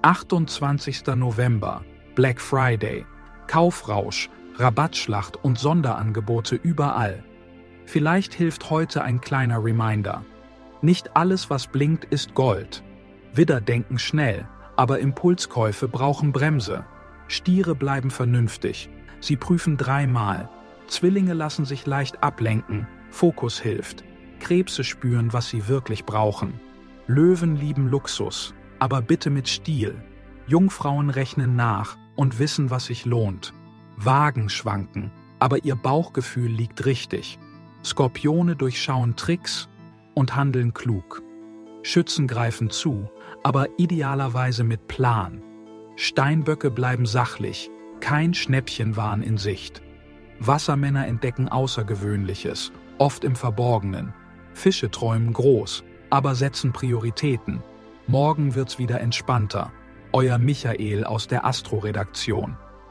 28. November, Black Friday, Kaufrausch, Rabattschlacht und Sonderangebote überall. Vielleicht hilft heute ein kleiner Reminder. Nicht alles, was blinkt, ist Gold. Widder denken schnell, aber Impulskäufe brauchen Bremse. Stiere bleiben vernünftig. Sie prüfen 3-mal. Zwillinge lassen sich leicht ablenken. Fokus hilft. Krebse spüren, was sie wirklich brauchen. Löwen lieben Luxus, aber bitte mit Stil. Jungfrauen rechnen nach und wissen, was sich lohnt. Wagen schwanken, aber ihr Bauchgefühl liegt richtig. Skorpione durchschauen Tricks und handeln klug. Schützen greifen zu, aber idealerweise mit Plan. Steinböcke bleiben sachlich, kein Schnäppchenwahn in Sicht. Wassermänner entdecken Außergewöhnliches, oft im Verborgenen. Fische träumen groß, aber setzen Prioritäten. Morgen wird's wieder entspannter. Euer Michael aus der Astro-Redaktion.